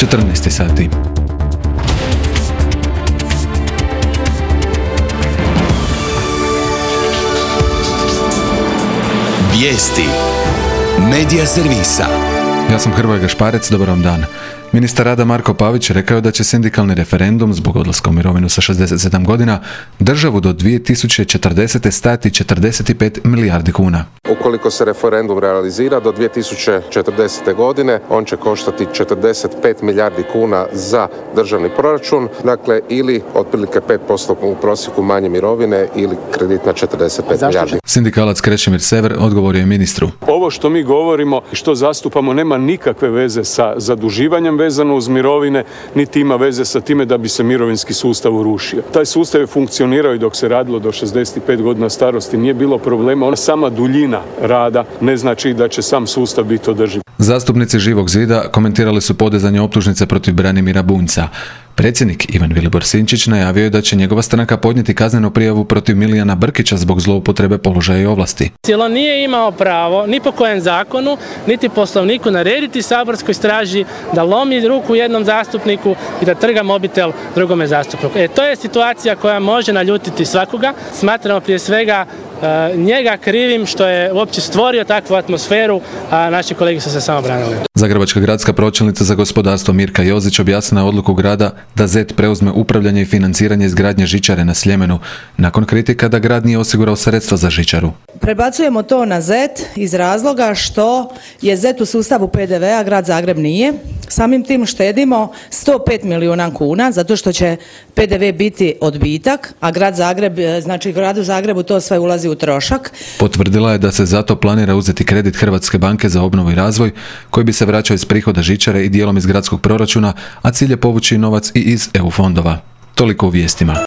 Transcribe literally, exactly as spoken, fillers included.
četrnaest sati. Vijesti Medija servisa. Ja sam Hrvoje Gašparec, dobar vam dan. Ministar rada Marko Pavić rekao da će sindikalni referendum zbog odlaska u mirovinu sa šezdeset sedam godina državu do dvije tisuće četrdesete stati četrdeset pet milijardi kuna. Ukoliko se referendum realizira do dvije tisuće četrdesete godine, on će koštati četrdeset pet milijardi kuna za državni proračun, dakle ili otprilike pet posto u prosjeku manje mirovine ili kredit na četrdeset pet milijardi. Sindikalac Krešimir Sever odgovorio je ministru. Ovo što mi govorimo i što zastupamo nema nikakve veze sa zaduživanjem vezano uz mirovine, niti ima veze sa time da bi se mirovinski sustav urušio. Taj sustav je funkcionirao i dok se radilo do šezdeset pet godina starosti, nije bilo problema. Ona sama duljina rada ne znači da će sam sustav biti održiv. Zastupnici Živog zida komentirali su podizanje optužnice protiv Branimira Bunjca. Predsjednik Ivan Vilibor Sinčić najavio je da će njegova stranka podnijeti kaznenu prijavu protiv Milijana Brkića zbog zloupotrebe položaja i ovlasti. On nije imao pravo ni po kojem zakonu, niti poslovniku narediti saborskoj straži da lomi ruku jednom zastupniku i da trga mobitel drugome zastupniku. E, to je situacija koja može naljutiti svakoga. Smatramo prije svega e, njega krivim što je uopće stvorio takvu atmosferu, a naši kolegi su se samo branili. Zagrebačka gradska pročelnica za gospodarstvo Mirka Jozić objasnila odluku grada da Z E T preuzme upravljanje i financiranje izgradnje žičare na Sljemenu, nakon kritika da grad nije osigurao sredstva za žičaru. Prebacujemo to na Z E T iz razloga što je Z E T u sustavu P D V-a, grad Zagreb nije. Samim tim štedimo sto pet milijuna kuna zato što će P D V biti odbitak, a grad Zagreb, znači gradu Zagrebu to sve ulazi u trošak. Potvrdila je da se zato planira uzeti kredit Hrvatske banke za obnovu i razvoj koji bi se vraćao iz prihoda žičare i dijelom iz gradskog proračuna, a cilj je povući novac i iz E U fondova. Toliko u vijestima.